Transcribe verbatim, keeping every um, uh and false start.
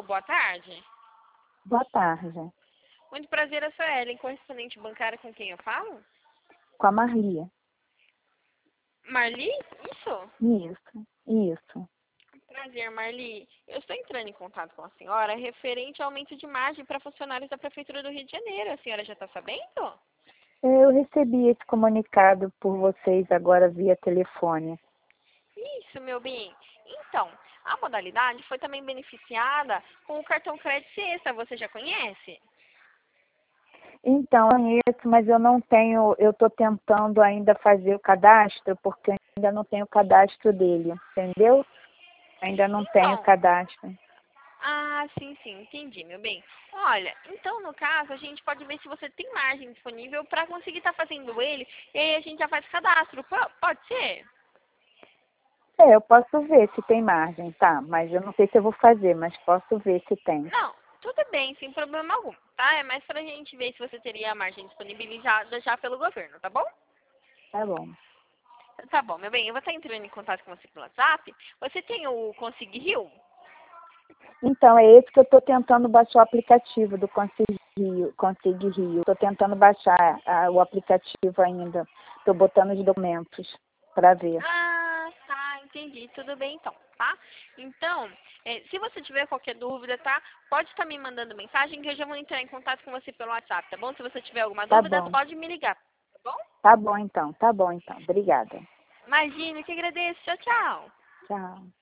boa tarde. Boa tarde. Muito prazer, eu sou a Ellen, correspondente bancária com quem eu falo? Com a Marli. Marli? Isso? Isso, isso. Prazer, Marli. Eu estou entrando em contato com a senhora referente ao aumento de margem para funcionários da Prefeitura do Rio de Janeiro. A senhora já está sabendo? Eu recebi esse comunicado por vocês agora via telefone. Isso, meu bem. Então, a modalidade foi também beneficiada com o cartão crédito Sexta. Você já conhece? Então, eu conheço, mas eu não tenho, eu estou tentando ainda fazer o cadastro, porque eu ainda não tenho o cadastro dele, entendeu? Ainda não tenho o Então, cadastro. ah, sim, sim, entendi, meu bem. Olha, então no caso a gente pode ver se você tem margem disponível para conseguir estar fazendo ele e aí a gente já faz cadastro. Po- Pode ser? É, eu posso ver se tem margem, tá? Mas eu não sei se eu vou fazer, mas posso ver se tem. Não, tudo bem, sem problema algum, tá? É mais pra gente ver se você teria a margem disponibilizada já pelo governo, tá bom? Tá bom. Tá bom, meu bem, eu vou estar entrando em contato com você pelo WhatsApp. Você tem o Consig Rio? Então, é esse que eu estou tentando baixar o aplicativo do Consig Rio. Consig Rio. Estou tentando baixar ah, o aplicativo ainda. Estou botando os documentos para ver. Ah, tá, entendi. Tudo bem então, tá? Então, é, se você tiver qualquer dúvida, tá? Pode estar me mandando mensagem que eu já vou entrar em contato com você pelo WhatsApp, tá bom? Se você tiver alguma Tá dúvida, bom. pode me ligar, tá bom? Tá bom então. Tá bom então. Obrigada. Imagina, que agradeço. Tchau, tchau. Tchau.